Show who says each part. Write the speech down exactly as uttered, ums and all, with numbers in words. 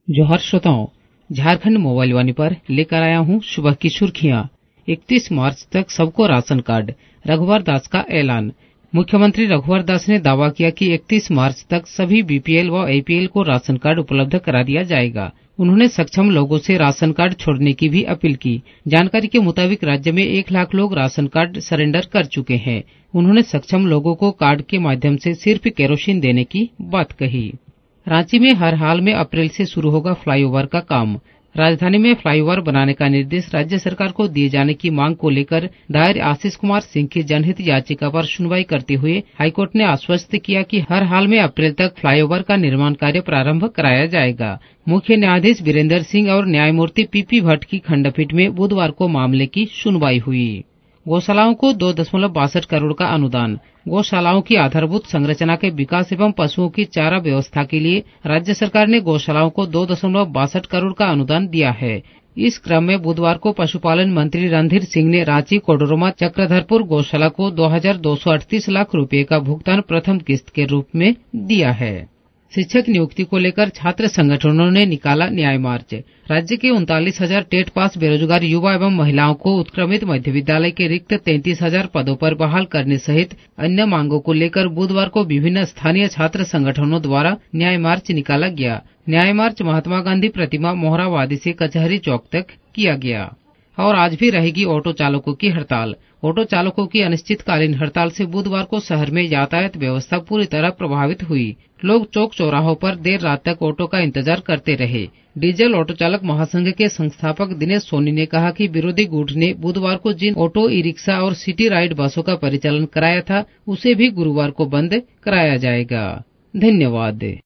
Speaker 1: जोहार श्रोताओं, झारखंड मोबाइल वाणी पर लेकर आया हूं सुबह की सुर्खियां। इकतीस मार्च तक सबको राशन कार्ड, रघुवर दास का ऐलान। मुख्यमंत्री रघुवर दास ने दावा किया कि इकतीस मार्च तक सभी बीपीएल व एपीएल को राशन कार्ड उपलब्ध करा दिया जाएगा। उन्होंने सक्षम लोगों से राशन कार्ड छोड़ने की भी अपील की। जानकारी के मुताबिक राज्य में एक लाख लोग राशन कार्ड सरेंडर कर चुके हैं। उन्होंने सक्षम लोगों को कार्ड के माध्यम से सिर्फ केरोसिन देने की बात कही। रांची में हर हाल में अप्रैल से शुरू होगा फ्लाईओवर का काम। राजधानी में फ्लाईओवर बनाने का निर्देश राज्य सरकार को दिए जाने की मांग को लेकर दायर आशीष कुमार सिंह की जनहित याचिका पर सुनवाई करते हुए हाईकोर्ट ने आश्वस्त किया कि हर हाल में अप्रैल तक फ्लाईओवर का निर्माण कार्य प्रारंभ कराया जाएगा। मुख्य न्यायाधीश वीरेंद्र सिंह और न्यायमूर्ति पीपी भट्ट की खंडपीठ में बुधवार को मामले की सुनवाई हुई। गौशालाओं को दो दशमलव बासठ करोड़ का अनुदान। गौशालाओं की आधारभूत संरचना के विकास एवं पशुओं की चारा व्यवस्था के लिए राज्य सरकार ने गौशालाओं को दो दशमलव बासठ करोड़ का अनुदान दिया है। इस क्रम में बुधवार को पशुपालन मंत्री रणधीर सिंह ने रांची कोडरमा चक्रधरपुर गौशाला को दो हजार दो सौ अड़तीस लाख रुपए का भुगतान प्रथम किस्त के रूप में दिया है। शिक्षक नियुक्ति को लेकर छात्र संगठनों ने निकाला न्याय मार्च। राज्य के उनतालीस हजार टेट पास बेरोजगार युवा एवं महिलाओं को उत्क्रमित मध्य विद्यालय के रिक्त तैंतीस हजार पदों पर बहाल करने सहित अन्य मांगों को लेकर बुधवार को विभिन्न स्थानीय छात्र संगठनों द्वारा न्याय मार्च निकाला गया। न्याय मार्च महात्मा गांधी प्रतिमा मोहरावादी से कचहरी चौक तक किया गया। और आज भी रहेगी ऑटो चालकों की हड़ताल। ऑटो चालकों की अनिश्चितकालीन हड़ताल से बुधवार को शहर में यातायात व्यवस्था पूरी तरह प्रभावित हुई। लोग चौक चौराहों पर देर रात तक ऑटो का इंतजार करते रहे। डीजल ऑटो चालक महासंघ के संस्थापक दिनेश सोनी ने कहा कि विरोधी गुट ने बुधवार को जिन ऑटो, ई रिक्शा और सिटी राइड बसों का परिचालन कराया था, उसे भी गुरुवार को बंद कराया जाएगा। धन्यवाद।